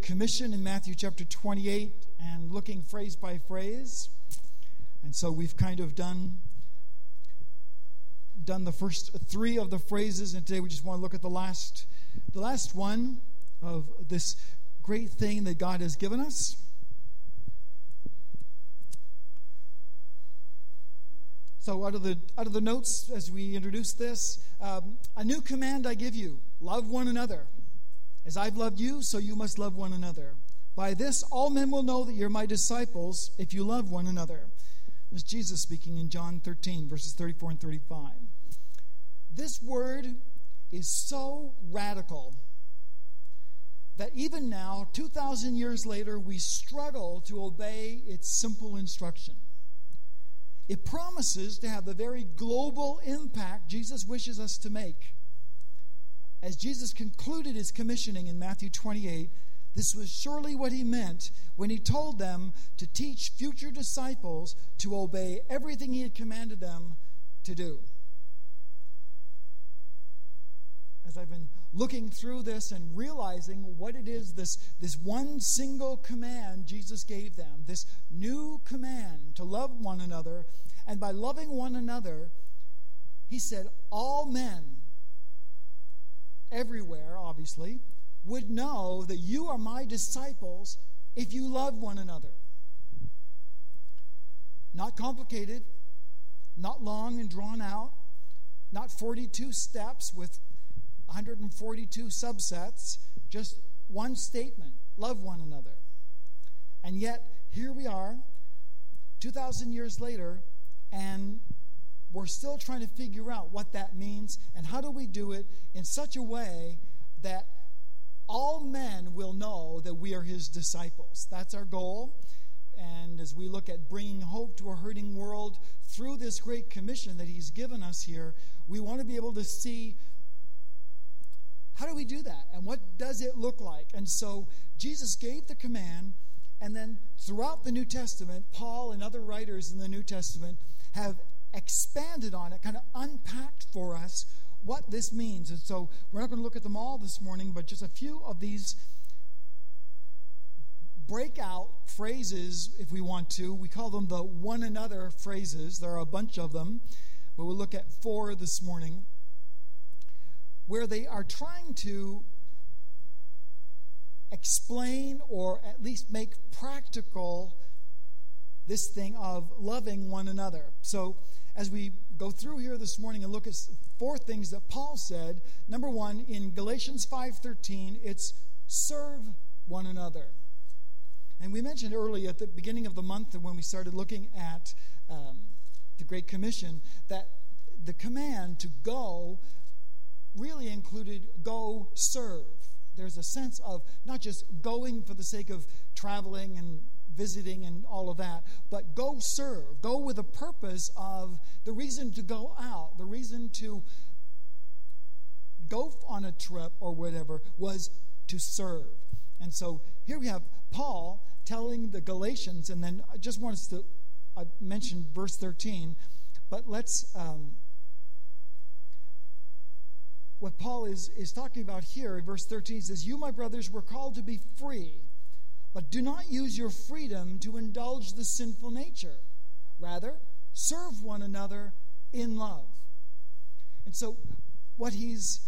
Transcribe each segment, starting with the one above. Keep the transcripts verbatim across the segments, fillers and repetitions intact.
Commission in Matthew chapter twenty-eight and looking phrase by phrase. And so we've kind of done, done the first three of the phrases, and today we just want to look at the last, the last one of this great thing that God has given us. So out of the out of the notes as we introduce this, um, a new command I give you, love one another. As I've loved you, so you must love one another. By this, all men will know that you're my disciples if you love one another. This is Jesus speaking in John thirteen, verses thirty-four and thirty-five. This word is so radical that even now, two thousand years later, we struggle to obey its simple instruction. It promises to have the very global impact Jesus wishes us to make. As Jesus concluded his commissioning in Matthew twenty-eight, this was surely what he meant when he told them to teach future disciples to obey everything he had commanded them to do. As I've been looking through this and realizing what it is, this, this one single command Jesus gave them, this new command to love one another, and by loving one another, he said all men, everywhere, obviously, would know that you are my disciples if you love one another. Not complicated, not long and drawn out, not forty-two steps with one hundred forty-two subsets, just one statement, love one another. And yet, here we are, two thousand years later, and we're still trying to figure out what that means and how do we do it in such a way that all men will know that we are his disciples. That's our goal. And as we look at bringing hope to a hurting world through this great commission that he's given us here, we want to be able to see, how do we do that? And what does it look like? And so Jesus gave the command, and then throughout the New Testament, Paul and other writers in the New Testament have expanded on it, kind of unpacked for us what this means. And so we're not going to look at them all this morning, but just a few of these breakout phrases, if we want to. We call them the one another phrases. There are a bunch of them, but we'll look at four this morning, where they are trying to explain or at least make practical this thing of loving one another. So as we go through here this morning and look at four things that Paul said, number one, in Galatians five thirteen, it's serve one another. And we mentioned early at the beginning of the month when we started looking at um, the Great Commission that the command to go really included go serve. There's a sense of not just going for the sake of traveling and visiting and all of that, but go serve. Go with a purpose of the reason to go out, the reason to go on a trip or whatever was to serve. And so here we have Paul telling the Galatians, and then I just want us to, I mentioned verse thirteen, but let's, um, what Paul is, is talking about here in verse thirteen, he says, you, my brothers, were called to be free, but do not use your freedom to indulge the sinful nature. Rather, serve one another in love. And so what he's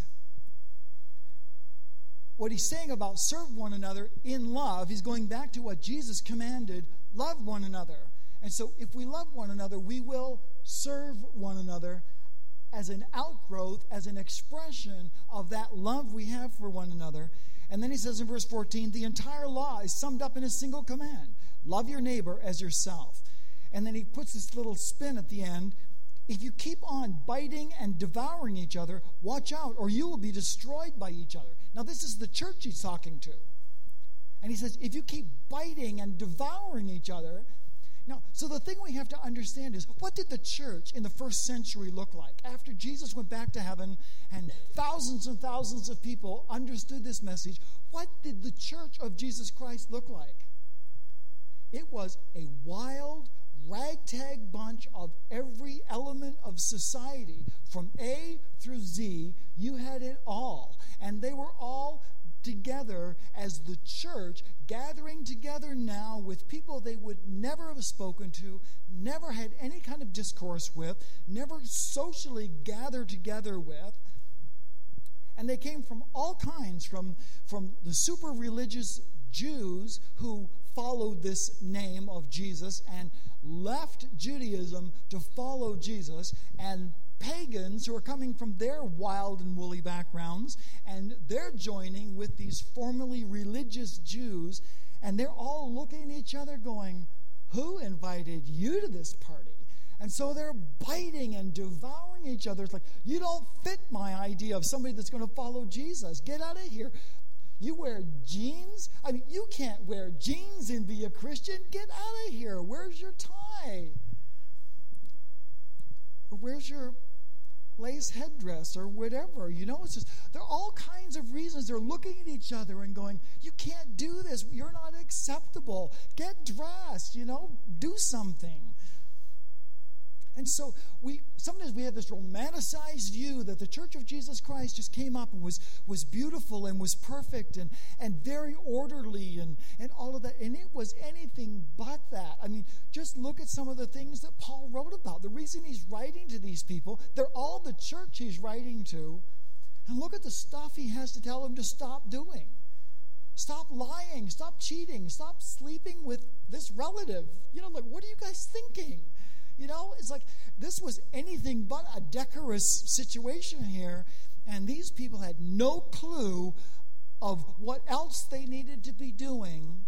what he's saying about serve one another in love, he's going back to what Jesus commanded, love one another. And so if we love one another, we will serve one another as an outgrowth, as an expression of that love we have for one another. And then he says in verse fourteen, the entire law is summed up in a single command. Love your neighbor as yourself. And then he puts this little spin at the end. If you keep on biting and devouring each other, watch out, or you will be destroyed by each other. Now, this is the church he's talking to. And he says, if you keep biting and devouring each other. Now, so the thing we have to understand is, what did the church in the first century look like? After Jesus went back to heaven and thousands and thousands of people understood this message, what did the church of Jesus Christ look like? It was a wild, ragtag bunch of every element of society. From A through Z, you had it all. And they were all together as the church, gathering together now with people they would never have spoken to, never had any kind of discourse with, never socially gathered together with. And they came from all kinds, from, from the super religious Jews who followed this name of Jesus and left Judaism to follow Jesus, and pagans who are coming from their wild and woolly backgrounds, and they're joining with these formerly religious Jews, and they're all looking at each other going, who invited you to this party? And so they're biting and devouring each other. It's like, you don't fit my idea of somebody that's going to follow Jesus. Get out of here. You wear jeans? I mean, you can't wear jeans and be a Christian. Get out of here. Where's your tie? Or where's your lace headdress or whatever? You know, it's just, there are all kinds of reasons. They're looking at each other and going, you can't do this. You're not acceptable. Get dressed, you know, do something. And so we sometimes we have this romanticized view that the Church of Jesus Christ just came up and was, was beautiful and was perfect and, and very orderly and, and all of that. And it was anything but that. I mean, just look at some of the things that Paul wrote about. The reason he's writing to these people, they're all the church he's writing to. And look at the stuff he has to tell them to stop doing. Stop lying. Stop cheating. Stop sleeping with this relative. You know, like, what are you guys thinking? You know, it's like this was anything but a decorous situation here, and these people had no clue of what else they needed to be doing.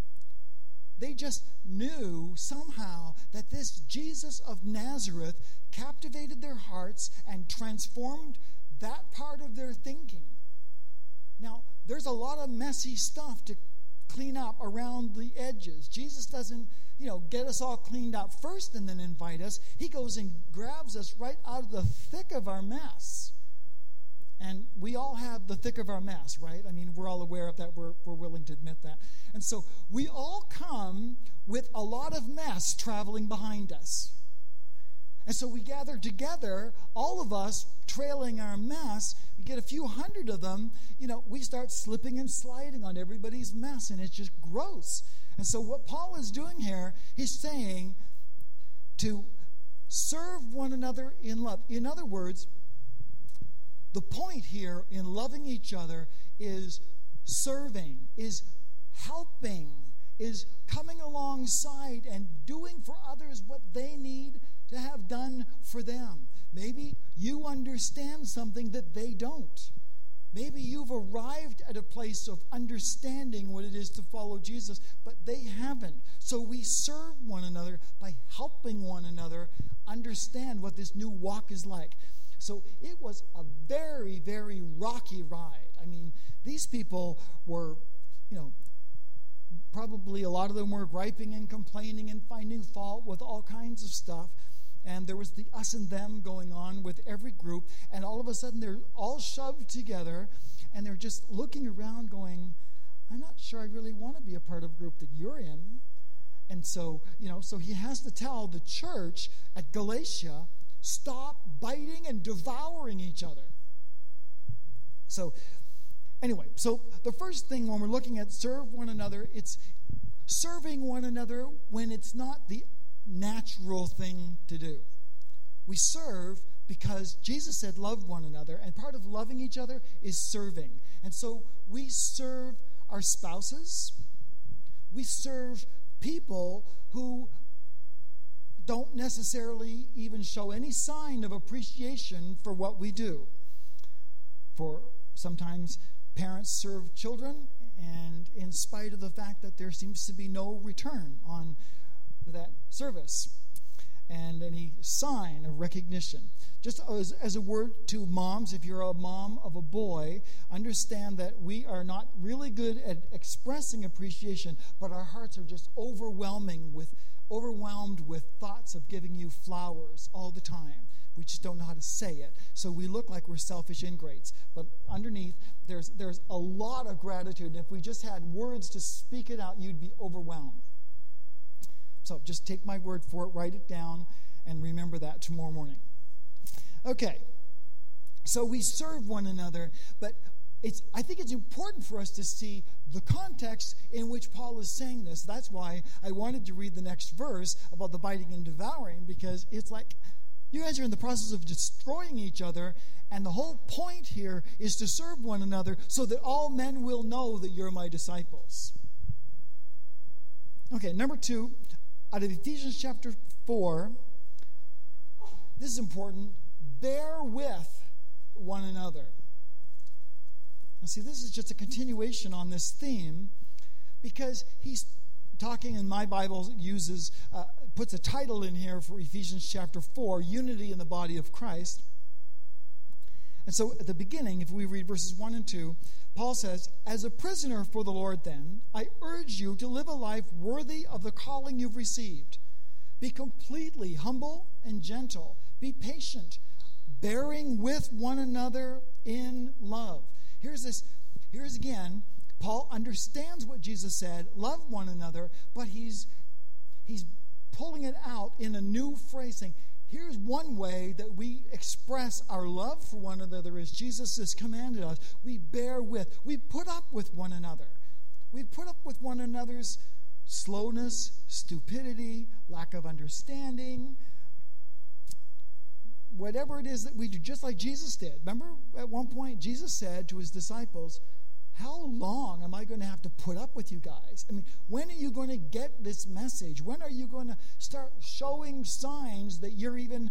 They just knew somehow that this Jesus of Nazareth captivated their hearts and transformed that part of their thinking. Now, there's a lot of messy stuff to clean up around the edges. Jesus doesn't, you know, get us all cleaned up first and then invite us. He goes and grabs us right out of the thick of our mess. And we all have the thick of our mess, right? I mean, we're all aware of that. We're, we're willing to admit that. And so we all come with a lot of mess traveling behind us. And so we gather together, all of us trailing our mess. We get a few hundred of them. You know, we start slipping and sliding on everybody's mess, and it's just gross. And so what Paul is doing here, he's saying to serve one another in love. In other words, the point here in loving each other is serving, is helping, is coming alongside and doing for others what they need to have done for them. Maybe you understand something that they don't. Maybe you've arrived at a place of understanding what it is to follow Jesus, but they haven't. So we serve one another by helping one another understand what this new walk is like. So it was a very, very rocky ride. I mean, these people were, you know, probably a lot of them were griping and complaining and finding fault with all kinds of stuff. And there was the us and them going on with every group. And all of a sudden, they're all shoved together. And they're just looking around going, I'm not sure I really want to be a part of a group that you're in. And so, you know, so he has to tell the church at Galatia, stop biting and devouring each other. So, anyway, so the first thing when we're looking at serve one another, it's serving one another when it's not the natural thing to do. We serve because Jesus said love one another, and part of loving each other is serving. And so we serve our spouses. We serve people who don't necessarily even show any sign of appreciation for what we do. For sometimes parents serve children, and in spite of the fact that there seems to be no return on that service and any sign of recognition. Just as, as a word to moms, if you're a mom of a boy, understand that we are not really good at expressing appreciation, but our hearts are just overwhelming with overwhelmed with thoughts of giving you flowers all the time. We just don't know how to say it. So we look like we're selfish ingrates. But underneath, there's there's a lot of gratitude. And if we just had words to speak it out, you'd be overwhelmed. So just take my word for it, write it down, and remember that tomorrow morning. Okay, so we serve one another, but it's, I think it's important for us to see the context in which Paul is saying this. That's why I wanted to read the next verse about the biting and devouring, because it's like you guys are in the process of destroying each other, and the whole point here is to serve one another so that all men will know that you're my disciples. Okay, number two, out of Ephesians chapter four, this is important. Bear with one another. Now, see, this is just a continuation on this theme, because he's talking, and my Bible uses, uh, puts a title in here for Ephesians chapter four, Unity in the Body of Christ. And so at the beginning, if we read verses one and two, Paul says, "As a prisoner for the Lord, then, I urge you to live a life worthy of the calling you've received. Be completely humble and gentle. Be patient, bearing with one another in love." Here's this, here's again, Paul understands what Jesus said, love one another, but he's he's pulling it out in a new phrase, saying, here's one way that we express our love for one another as Jesus has commanded us. We bear with, we put up with one another. We put up with one another's slowness, stupidity, lack of understanding, whatever it is that we do, just like Jesus did. Remember, at one point, Jesus said to his disciples, how long am I going to have to put up with you guys? I mean, when are you going to get this message? When are you going to start showing signs that you're even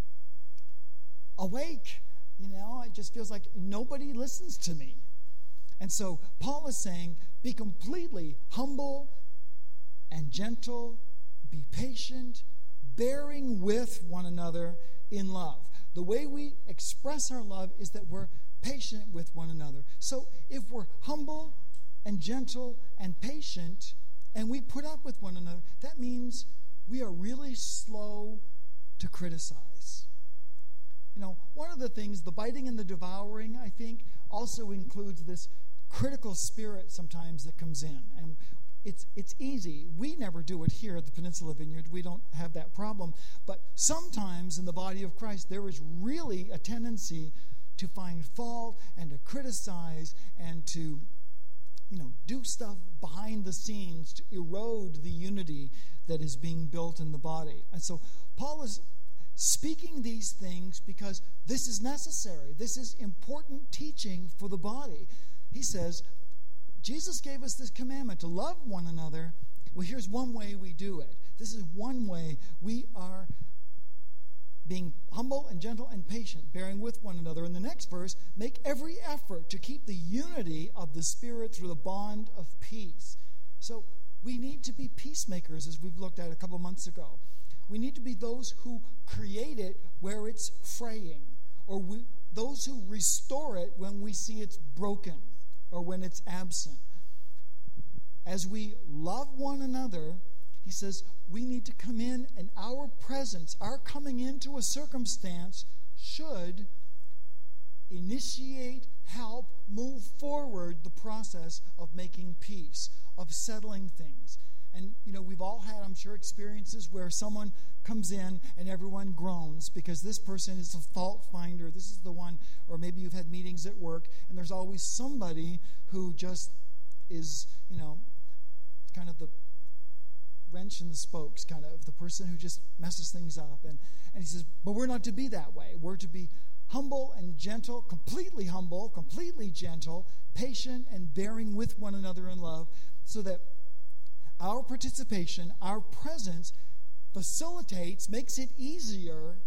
awake? You know, it just feels like nobody listens to me. And so Paul is saying, be completely humble and gentle, be patient, bearing with one another in love. The way we express our love is that we're patient with one another. So if we're humble and gentle and patient and we put up with one another, that means we are really slow to criticize. You know, one of the things, the biting and the devouring, I think, also includes this critical spirit sometimes that comes in. And It's it's easy. We never do it here at the Peninsula Vineyard. We don't have that problem. But sometimes in the body of Christ, there is really a tendency to find fault and to criticize and to, you know, do stuff behind the scenes to erode the unity that is being built in the body. And so Paul is speaking these things because this is necessary. This is important teaching for the body. He says, Jesus gave us this commandment to love one another. Well, here's one way we do it. This is one way we are being humble and gentle and patient, bearing with one another. In the next verse, make every effort to keep the unity of the Spirit through the bond of peace. So we need to be peacemakers, as we've looked at a couple months ago. We need to be those who create it where it's fraying, or we, those who restore it when we see it's broken or when it's absent. As we love one another, he says, we need to come in, and our presence, our coming into a circumstance should initiate, help, move forward the process of making peace, of settling things. And, you know, we've all had, I'm sure, experiences where someone comes in and everyone groans because this person is a fault finder. This is the one, or maybe you've had meetings at work and there's always somebody who just is, you know, kind of the wrench in the spokes, kind of the person who just messes things up. And, and he says, but we're not to be that way. We're to be humble and gentle, completely humble, completely gentle, patient, and bearing with one another in love, so that our participation, our presence facilitates, makes it easier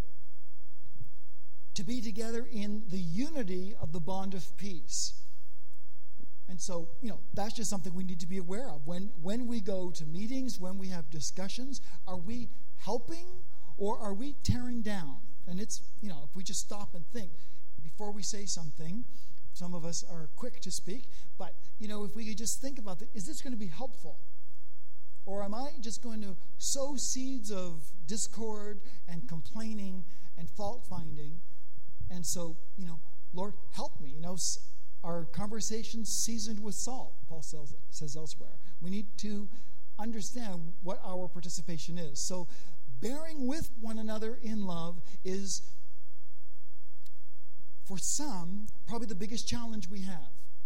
to be together in the unity of the bond of peace. And so, you know, that's just something we need to be aware of. When when we go to meetings, when we have discussions, are we helping or are we tearing down? And it's, you know, if we just stop and think before we say something, some of us are quick to speak, but, you know, if we could just think about that, is this going to be helpful? Or am I just going to sow seeds of discord and complaining and fault-finding? And so, you know, Lord, help me. You know, our conversations seasoned with salt, Paul says, says elsewhere. We need to understand what our participation is. So bearing with one another in love is, for some, probably the biggest challenge we have.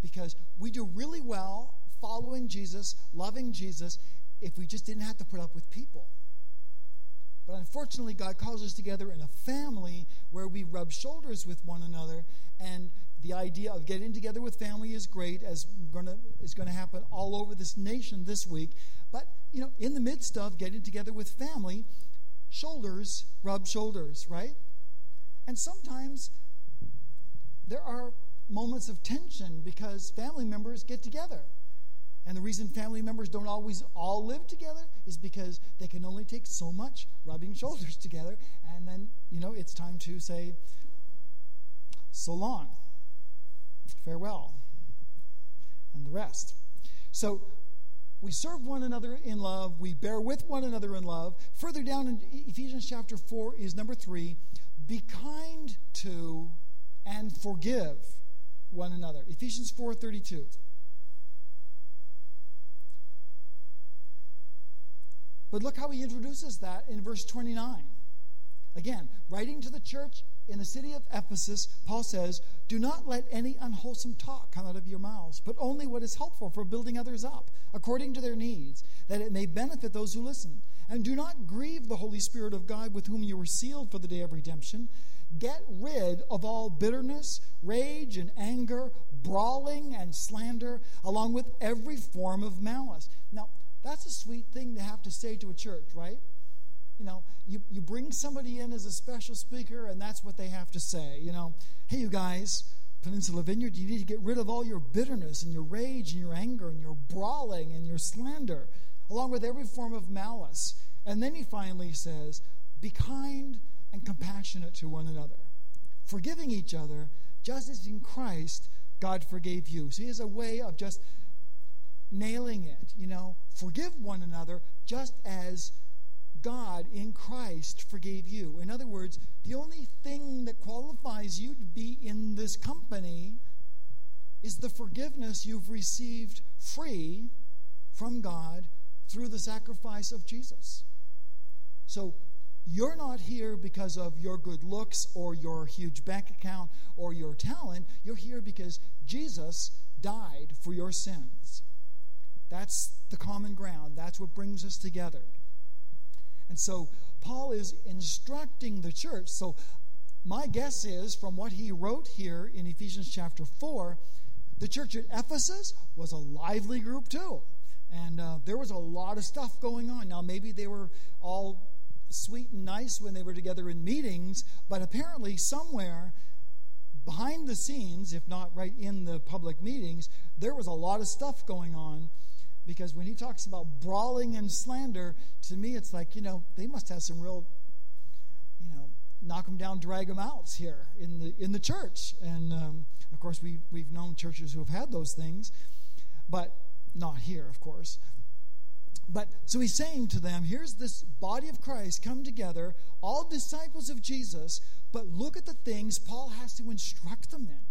because we do really well following Jesus, loving Jesus, if we just didn't have to put up with people. But unfortunately, God calls us together in a family where we rub shoulders with one another, and the idea of getting together with family is great, as gonna, is going to happen all over this nation this week. But, you know, in the midst of getting together with family, shoulders rub shoulders, right? And sometimes there are moments of tension because family members get together. And the reason family members don't always all live together is because they can only take so much rubbing shoulders together. And then, you know, it's time to say, so long, farewell, and the rest. So we serve one another in love. We bear with one another in love. Further down in Ephesians chapter four is number three, be kind to and forgive one another. Ephesians four thirty-two. But look how he introduces that in verse twenty-nine. Again, writing to the church in the city of Ephesus, Paul says, do not let any unwholesome talk come out of your mouths, but only what is helpful for building others up, according to their needs, that it may benefit those who listen. And do not grieve the Holy Spirit of God, with whom you were sealed for the day of redemption. Get rid of all bitterness, rage, and anger, brawling and slander, along with every form of malice. Now, that's a sweet thing to have to say to a church, right? You know, you, you bring somebody in as a special speaker, and that's what they have to say. You know, hey, you guys, Peninsula Vineyard, you need to get rid of all your bitterness and your rage and your anger and your brawling and your slander, along with every form of malice. And then he finally says, be kind and compassionate to one another, forgiving each other, just as in Christ God forgave you. So he has a way of just nailing it, you know, forgive one another just as God in Christ forgave you. In other words, the only thing that qualifies you to be in this company is the forgiveness you've received free from God through the sacrifice of Jesus. So you're not here because of your good looks or your huge bank account or your talent. You're here because Jesus died for your sins. That's the common ground. That's what brings us together. And so Paul is instructing the church. So my guess is, from what he wrote here in Ephesians chapter four, the church at Ephesus was a lively group too. And uh, there was a lot of stuff going on. Now, maybe they were all sweet and nice when they were together in meetings, but apparently somewhere behind the scenes, if not right in the public meetings, there was a lot of stuff going on. Because when he talks about brawling and slander, to me it's like, you know, they must have some real, you know, knock them down, drag them out here in the in the church. And um, of course, we we've known churches who have had those things, but not here, of course. But so he's saying to them, here's this body of Christ come together, all disciples of Jesus, but look at the things Paul has to instruct them in.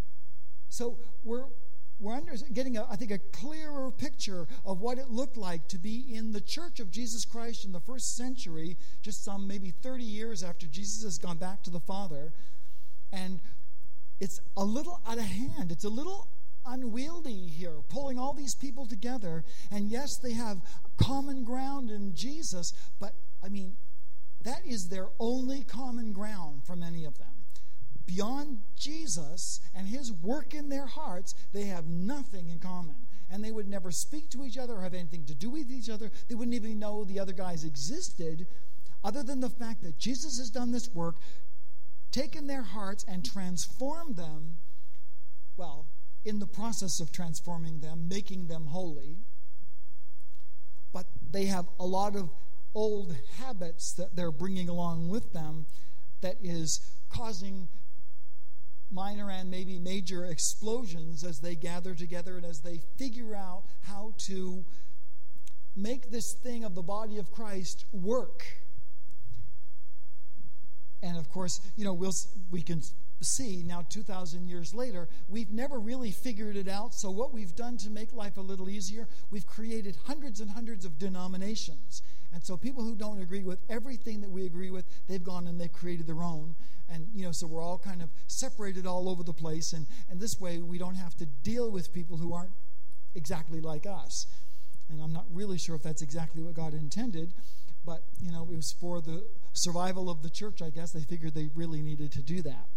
So we're We're under, getting, a, I think, a clearer picture of what it looked like to be in the church of Jesus Christ in the first century, just some maybe thirty years after Jesus has gone back to the Father. And it's a little out of hand. It's a little unwieldy here, pulling all these people together. And yes, they have common ground in Jesus, but, I mean, that is their only common ground for many of them. Beyond Jesus and his work in their hearts, they have nothing in common. And they would never speak to each other or have anything to do with each other. They wouldn't even know the other guys existed, other than the fact that Jesus has done this work, taken their hearts and transformed them, well, in the process of transforming them, making them holy. But they have a lot of old habits that they're bringing along with them that is causing minor and maybe major explosions as they gather together and as they figure out how to make this thing of the body of Christ work. And of course, you know, we'll we can see now two thousand years later, we've never really figured it out. So what we've done to make life a little easier, we've created hundreds and hundreds of denominations. And so people who don't agree with everything that we agree with, they've gone and they've created their own. And, you know, so we're all kind of separated all over the place. And, and this way we don't have to deal with people who aren't exactly like us. And I'm not really sure if that's exactly what God intended. But, you know, it was for the survival of the church, I guess. They figured they really needed to do that.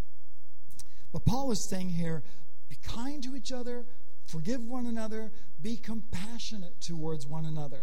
But Paul is saying here, be kind to each other, forgive one another, be compassionate towards one another.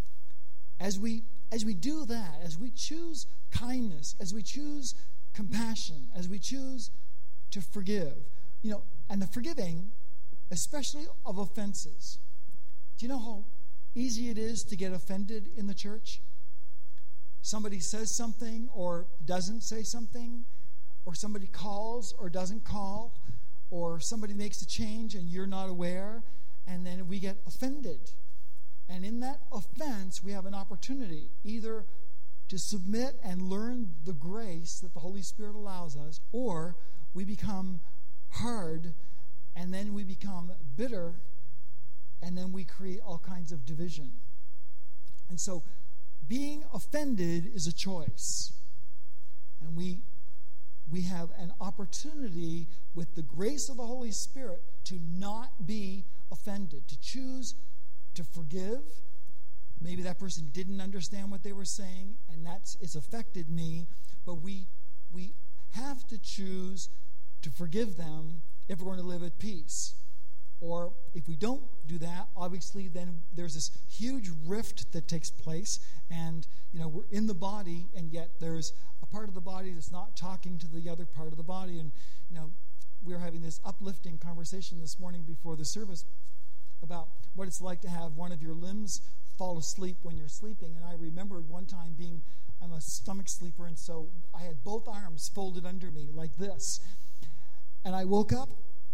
As we as we do that, as we choose kindness, as we choose compassion, as we choose to forgive, you know, and the forgiving, especially of offenses. Do you know how easy it is to get offended in the church? Somebody says something or doesn't say something, or somebody calls or doesn't call, or somebody makes a change and you're not aware, and then we get offended. And in that offense, we have an opportunity either to submit and learn the grace that the Holy Spirit allows us, or we become hard, and then we become bitter, and then we create all kinds of division. And so being offended is a choice. And we we have an opportunity with the grace of the Holy Spirit to not be offended, to choose to forgive. Maybe that person didn't understand what they were saying, and that's it's affected me, but we we have to choose to forgive them if we're going to live at peace. Or if we don't do that, obviously then there's this huge rift that takes place, and you know we're in the body, and yet there's a part of the body that's not talking to the other part of the body. And you know we were having this uplifting conversation this morning before the service about what it's like to have one of your limbs fall asleep when you're sleeping. And I remembered one time being, I'm a stomach sleeper, and so I had both arms folded under me like this. And I woke up,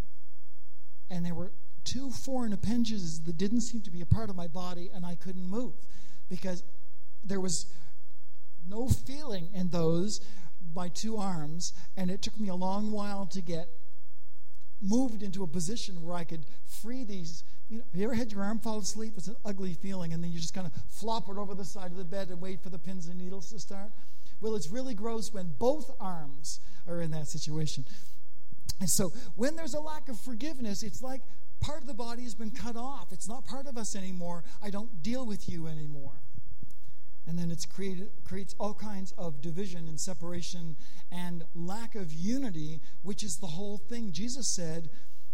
and there were two foreign appendages that didn't seem to be a part of my body, and I couldn't move because there was no feeling in those, my two arms, and it took me a long while to get moved into a position where I could free these. You know, have you ever had your arm fall asleep? It's an ugly feeling, and then you just kind of flop it over the side of the bed and wait for the pins and needles to start. Well, it's really gross when both arms are in that situation. And so when there's a lack of forgiveness, it's like part of the body has been cut off. It's not part of us anymore. I don't deal with you anymore. And then it's created creates all kinds of division and separation and lack of unity, which is the whole thing. Jesus said,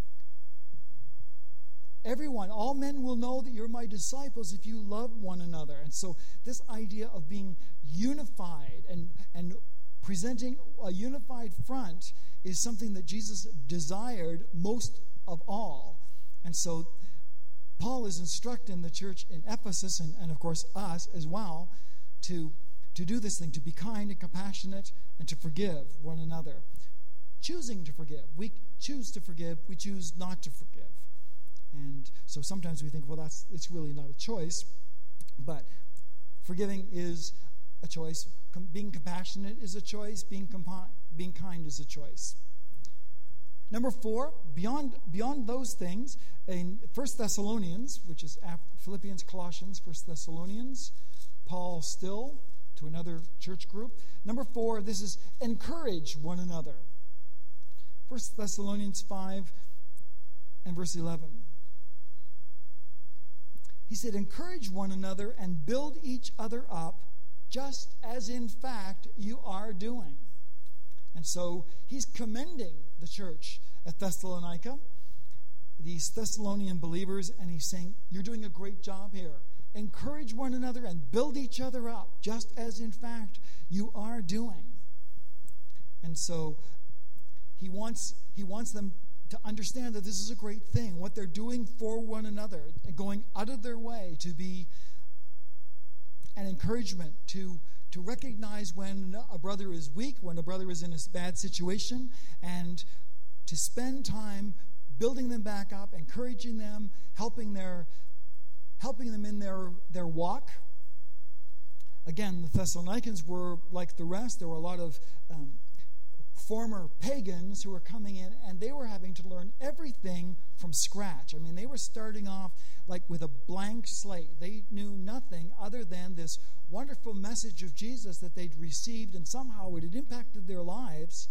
everyone, all men will know that you're my disciples if you love one another. And so this idea of being unified and, and presenting a unified front is something that Jesus desired most of all. And so Paul is instructing the church in Ephesus, and, and of course us as well, to, to do this thing, to be kind and compassionate and to forgive one another. Choosing to forgive. We choose to forgive. We choose not to forgive. And so sometimes we think, well, that's it's really not a choice. But forgiving is a choice. Com- being compassionate is a choice. Being compi- being kind is a choice. Number four, beyond beyond those things, in First Thessalonians, which is after Philippians, Colossians, First Thessalonians, Paul still to another church group. Number four, this is encourage one another. First Thessalonians five and verse eleven. He said, encourage one another and build each other up, just as in fact you are doing. And so he's commending the church at Thessalonica, these Thessalonian believers, and he's saying, you're doing a great job here. Encourage one another and build each other up, just as in fact you are doing. And so he wants he wants them to understand that this is a great thing, what they're doing for one another, and going out of their way to be an encouragement, to to recognize when a brother is weak, when a brother is in a bad situation, and to spend time building them back up, encouraging them, helping their helping them in their, their walk. Again, the Thessalonians were like the rest. There were a lot of um, former pagans who were coming in, and they were having to learn everything from scratch. I mean, they were starting off like with a blank slate. They knew nothing other than this wonderful message of Jesus that they'd received, and somehow it had impacted their lives.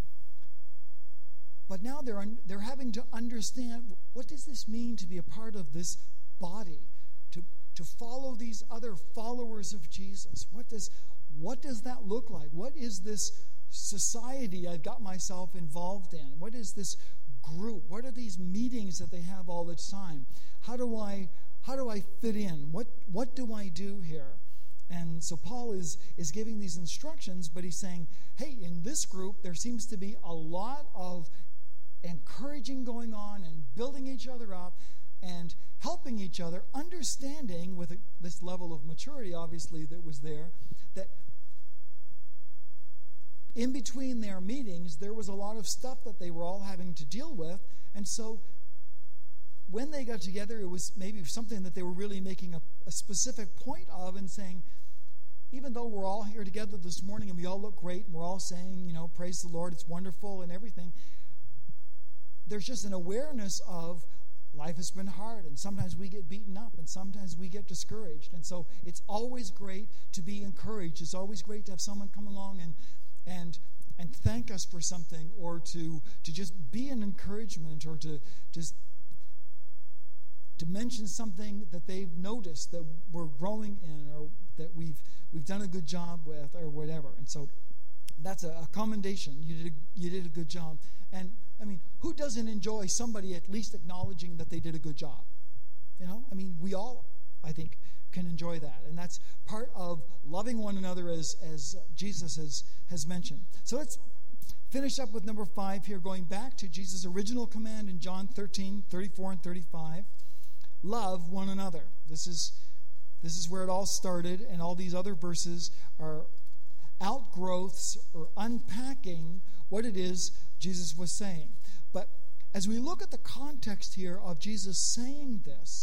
But now they're un- they're having to understand, what does this mean to be a part of this body, to to follow these other followers of Jesus? What does what does that look like? What is this society I've got myself involved in? What is this group? What are these meetings that they have all the time? How do I how do I fit in? What what do I do here? And so Paul is is giving these instructions, but he's saying, hey, in this group there seems to be a lot of encouraging going on and building each other up and helping each other, understanding with a, this level of maturity obviously that was there, that in between their meetings there was a lot of stuff that they were all having to deal with. And so when they got together, it was maybe something that they were really making a, a specific point of, and saying, even though we're all here together this morning and we all look great and we're all saying, you know, praise the Lord, it's wonderful and everything, there's just an awareness of life has been hard, and sometimes we get beaten up, and sometimes we get discouraged. And so it's always great to be encouraged. It's always great to have someone come along and and and thank us for something, or to to just be an encouragement, or to just to mention something that they've noticed that we're growing in, or that we've we've done a good job with, or whatever. And so that's a, a commendation. You did a, you did a good job. And I mean, who doesn't enjoy somebody at least acknowledging that they did a good job? You know, I mean, we all, I think, can enjoy that. And that's part of loving one another, as as Jesus has, has mentioned. So let's finish up with number five here, going back to Jesus' original command in John thirteen, thirty-four and thirty-five. Love one another. This is this is where it all started, and all these other verses are outgrowths or unpacking what it is Jesus was saying. But as we look at the context here of Jesus saying this,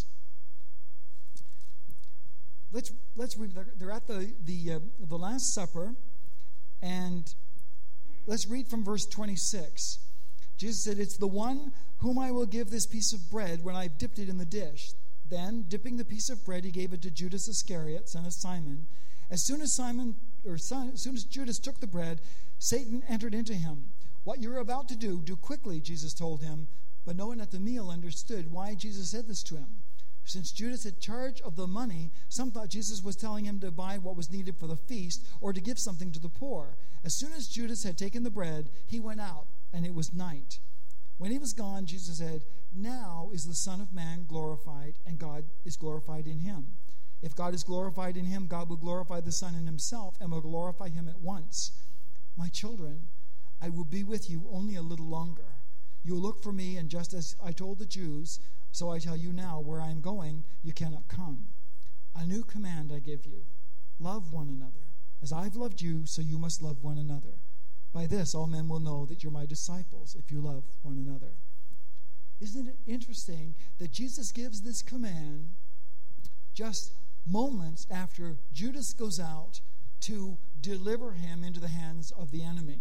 let's let's read. They're at the the uh, the Last Supper, and let's read from verse twenty-six. Jesus said, "It's the one whom I will give this piece of bread when I've dipped it in the dish." Then, dipping the piece of bread, he gave it to Judas Iscariot, son of Simon. As soon as Simon, or son, as soon as Judas took the bread, Satan entered into him. "What you're about to do, do quickly," Jesus told him. But no one at the meal understood why Jesus said this to him. Since Judas had charge of the money, some thought Jesus was telling him to buy what was needed for the feast, or to give something to the poor. As soon as Judas had taken the bread, he went out, and it was night. When he was gone, Jesus said, "Now is the Son of Man glorified, and God is glorified in him. If God is glorified in him, God will glorify the Son in himself, and will glorify him at once. My children, I will be with you only a little longer. You will look for me, and just as I told the Jews, so I tell you now, where I am going, you cannot come. A new command I give you, love one another. As I've loved you, so you must love one another. By this all men will know that you're my disciples, if you love one another." Isn't it interesting that Jesus gives this command just moments after Judas goes out to deliver him into the hands of the enemy?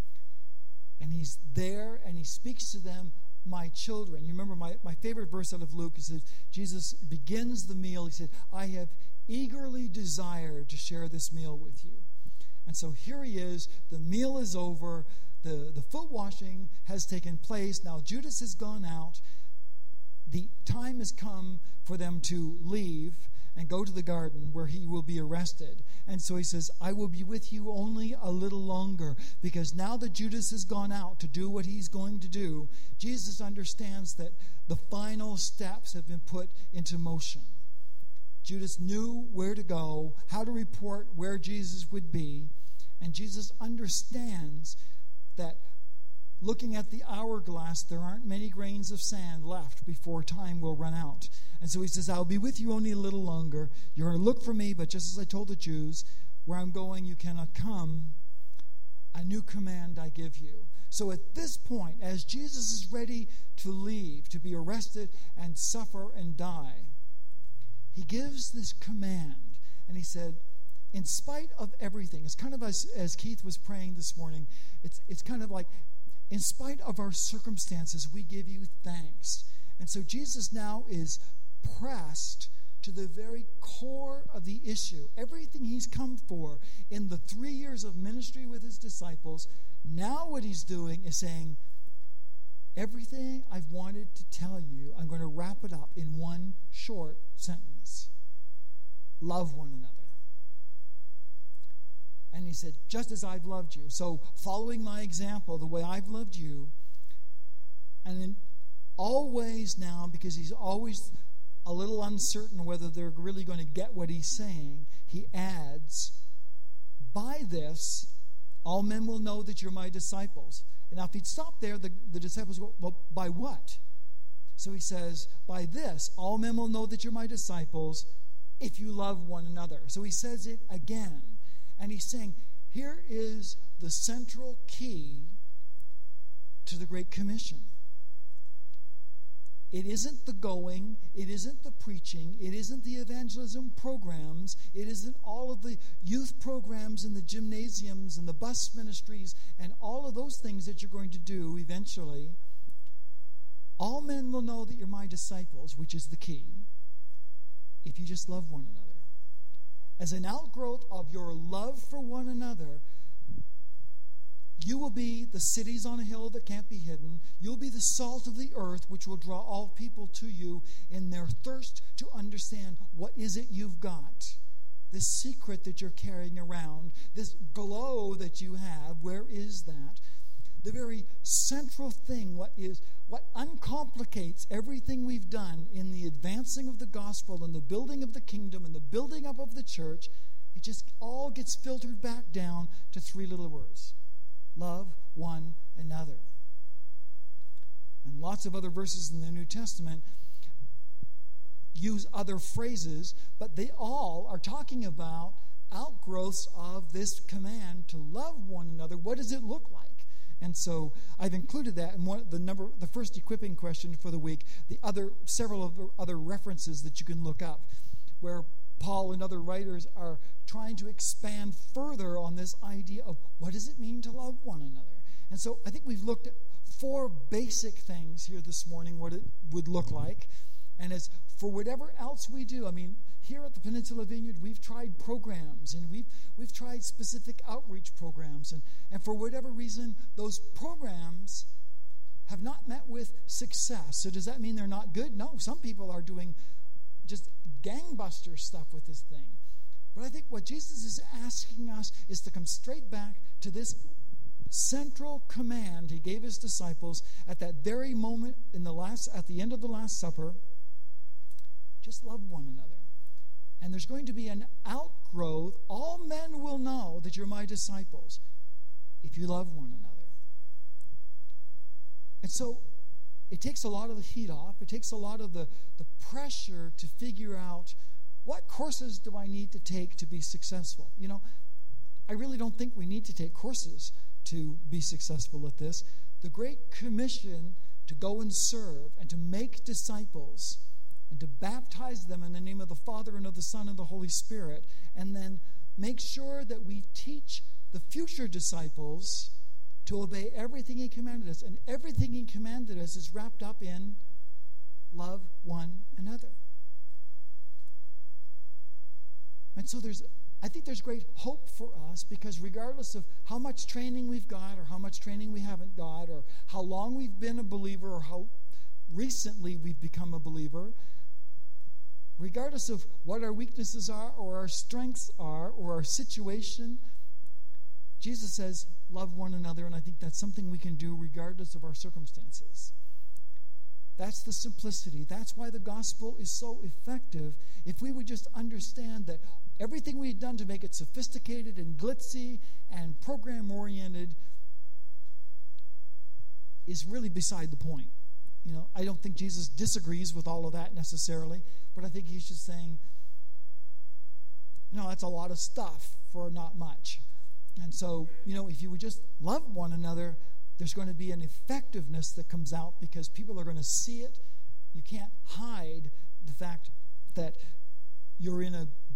And he's there, and he speaks to them, "My children." You remember my, my favorite verse out of Luke is that Jesus begins the meal. He said, "I have eagerly desired to share this meal with you." And so here he is. The meal is over. The, the foot washing has taken place. Now Judas has gone out. The time has come for them to leave and go to the garden where he will be arrested. And so he says, "I will be with you only a little longer," because now that Judas has gone out to do what he's going to do, Jesus understands that the final steps have been put into motion. Judas knew where to go, how to report where Jesus would be, and Jesus understands that looking at the hourglass, there aren't many grains of sand left before time will run out. And so he says, "I'll be with you only a little longer. You're going to look for me, but just as I told the Jews, where I'm going you cannot come. A new command I give you." So at this point, as Jesus is ready to leave, to be arrested and suffer and die, he gives this command, and he said, in spite of everything, it's kind of as, as Keith was praying this morning, it's, it's kind of like, in spite of our circumstances, we give you thanks. And so Jesus now is pressed to the very core of the issue. Everything he's come for in the three years of ministry with his disciples, now what he's doing is saying, everything I've wanted to tell you, I'm going to wrap it up in one short sentence. Love one another. And he said, just as I've loved you. So following my example, the way I've loved you, and in always now, because he's always a little uncertain whether they're really going to get what he's saying, he adds, by this, all men will know that you're my disciples. And now if he'd stopped there, the, the disciples go, well, by what? So he says, by this, all men will know that you're my disciples if you love one another. So he says it again. And he's saying, here is the central key to the Great Commission. It isn't the going, it isn't the preaching, it isn't the evangelism programs, it isn't all of the youth programs and the gymnasiums and the bus ministries and all of those things that you're going to do eventually. All men will know that you're my disciples, which is the key, if you just love one another. As an outgrowth of your love for one another, you will be the cities on a hill that can't be hidden. You'll be the salt of the earth, which will draw all people to you in their thirst to understand what is it you've got. This secret that you're carrying around, this glow that you have, where is that? The very central thing, what is what uncomplicates everything we've done in the advancing of the gospel and the building of the kingdom and the building up of the church, it just all gets filtered back down to three little words. Love one another. And lots of other verses in the New Testament use other phrases, but they all are talking about outgrowths of this command to love one another. What does it look like? And so I've included that in one, the number, the first equipping question for the week. The other several of the other references that you can look up, where Paul and other writers are trying to expand further on this idea of what does it mean to love one another. And so I think we've looked at four basic things here this morning, what it would look like. And as for whatever else we do, I mean, here at the Peninsula Vineyard, we've tried programs, and we've we've tried specific outreach programs, and, and for whatever reason, those programs have not met with success. So does that mean they're not good? No, some people are doing just gangbuster stuff with this thing. But I think what Jesus is asking us is to come straight back to this central command he gave his disciples at that very moment in the last at the end of the Last Supper. Just love one another. And there's going to be an outgrowth. All men will know that you're my disciples if you love one another. And so it takes a lot of the heat off. It takes a lot of the, the pressure to figure out what courses do I need to take to be successful. You know, I really don't think we need to take courses to be successful at this. The Great Commission to go and serve and to make disciples and to baptize them in the name of the Father and of the Son and the Holy Spirit, and then make sure that we teach the future disciples to obey everything he commanded us. And everything he commanded us is wrapped up in love one another. And so there's, I think there's great hope for us, because regardless of how much training we've got or how much training we haven't got or how long we've been a believer or how recently we've become a believer, regardless of what our weaknesses are or our strengths are or our situation, Jesus says, love one another, and I think that's something we can do regardless of our circumstances. That's the simplicity. That's why the gospel is so effective. If we would just understand that everything we've done to make it sophisticated and glitzy and program-oriented is really beside the point. You know, I don't think Jesus disagrees with all of that necessarily, but I think he's just saying, you know, that's a lot of stuff for not much. And so, you know, if you would just love one another, there's going to be an effectiveness that comes out because people are going to see it. You can't hide the fact that you're in a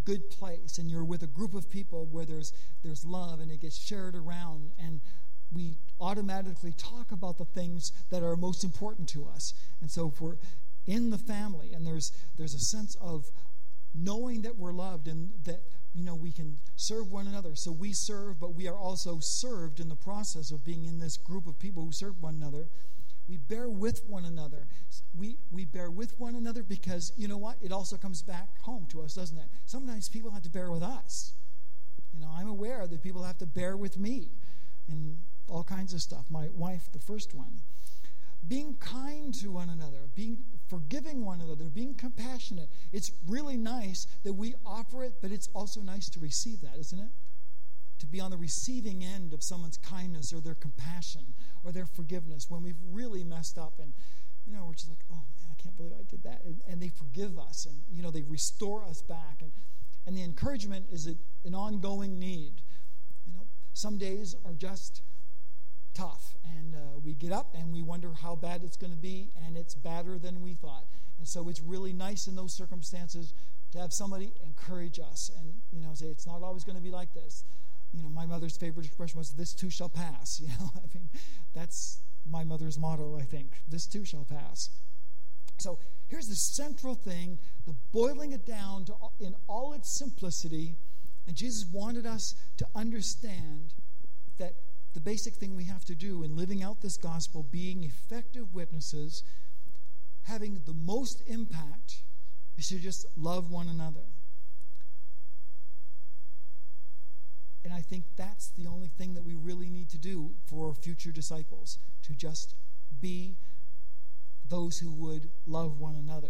good place and you're with a group of people where there's there's love and it gets shared around, and we automatically talk about the things that are most important to us. And so if we're in the family and there's there's a sense of knowing that we're loved and that, you know, we can serve one another. So we serve, but we are also served in the process of being in this group of people who serve one another. We bear with one another. We we bear with one another because, you know what? It also comes back home to us, doesn't it? Sometimes people have to bear with us. You know, I'm aware that people have to bear with me and all kinds of stuff. My wife, the first one. Being kind to one another, being forgiving one another, being compassionate. It's really nice that we offer it, but it's also nice to receive that, isn't it? To be on the receiving end of someone's kindness or their compassion or their forgiveness when we've really messed up, and, you know, we're just like, oh man, I can't believe I did that. And, and they forgive us, and, you know, they restore us back. And, and the encouragement is a, an ongoing need. You know, some days are just tough, and uh, we get up and we wonder how bad it's going to be, and it's badder than we thought. And so it's really nice in those circumstances to have somebody encourage us and, you know, say it's not always going to be like this. You know, my mother's favorite expression was, "This too shall pass." You know, I mean, that's my mother's motto, I think. This too shall pass. So here's the central thing, the boiling it down to in all its simplicity. And Jesus wanted us to understand that the basic thing we have to do in living out this gospel, being effective witnesses, having the most impact, is to just love one another. And I think that's the only thing that we really need to do for future disciples, to just be those who would love one another.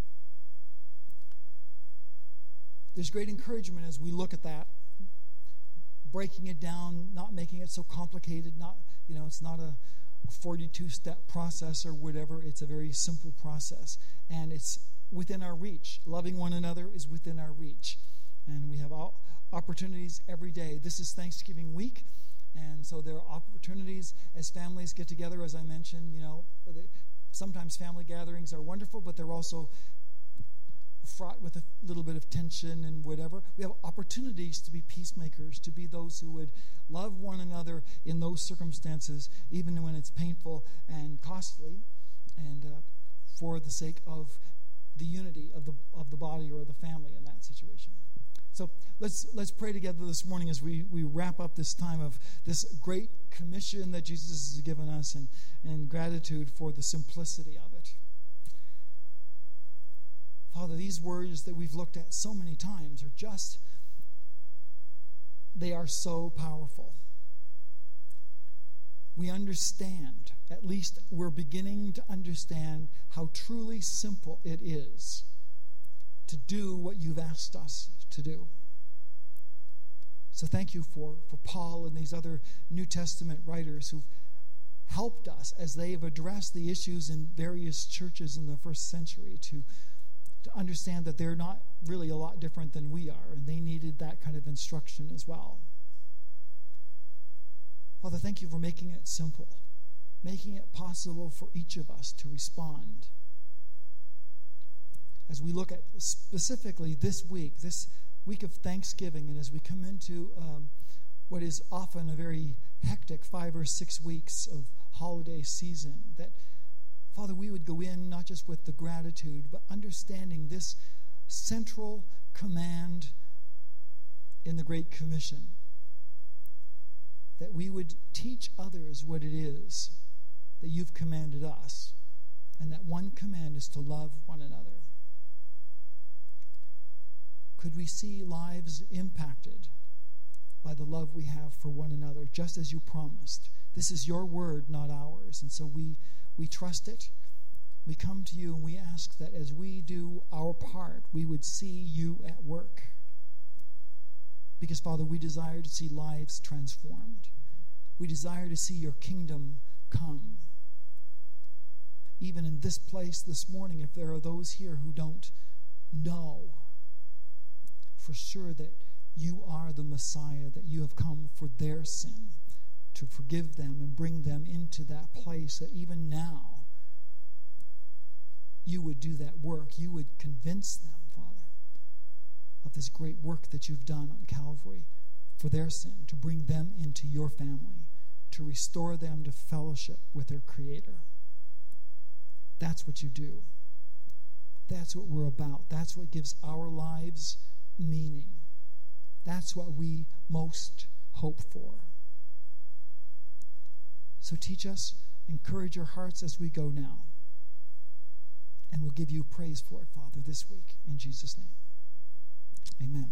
There's great encouragement as we look at that, breaking it down, not making it so complicated, not, you know, it's not a forty-two step process or whatever. It's a very simple process, and it's within our reach. Loving one another is within our reach, and we have all opportunities every day. This is Thanksgiving week, and so there are opportunities as families get together. As I mentioned, you know, sometimes family gatherings are wonderful, but they're also fraught with a little bit of tension and whatever. We have opportunities to be peacemakers, to be those who would love one another in those circumstances, even when it's painful and costly, and uh, for the sake of the unity of the of the body or the family in that situation. So let's let's pray together this morning as we, we wrap up this time of this great commission that Jesus has given us, and, and gratitude for the simplicity of it. Father, these words that we've looked at so many times are just, they are so powerful. We understand, at least we're beginning to understand how truly simple it is to do what you've asked us to do. So thank you for, for Paul and these other New Testament writers who've helped us as they have addressed the issues in various churches in the first century to to understand that they're not really a lot different than we are, and they needed that kind of instruction as well. Father, thank you for making it simple, making it possible for each of us to respond. As we look at specifically this week, this week of Thanksgiving, and as we come into um, what is often a very hectic five or six weeks of holiday season, that Father, we would go in not just with the gratitude, but understanding this central command in the Great Commission, that we would teach others what it is that you've commanded us, and that one command is to love one another. Could we see lives impacted by the love we have for one another, just as you promised? This is your word, not ours, and so we We trust it. We come to you and we ask that as we do our part, we would see you at work. Because, Father, we desire to see lives transformed. We desire to see your kingdom come. Even in this place this morning, if there are those here who don't know for sure that you are the Messiah, that you have come for their sin, to forgive them and bring them into that place, that even now you would do that work. You would convince them, Father, of this great work that you've done on Calvary for their sin, to bring them into your family, to restore them to fellowship with their Creator. That's what you do. That's what we're about. That's what gives our lives meaning. That's what we most hope for. So teach us, encourage our hearts as we go now. And we'll give you praise for it, Father, this week. In Jesus' name. Amen.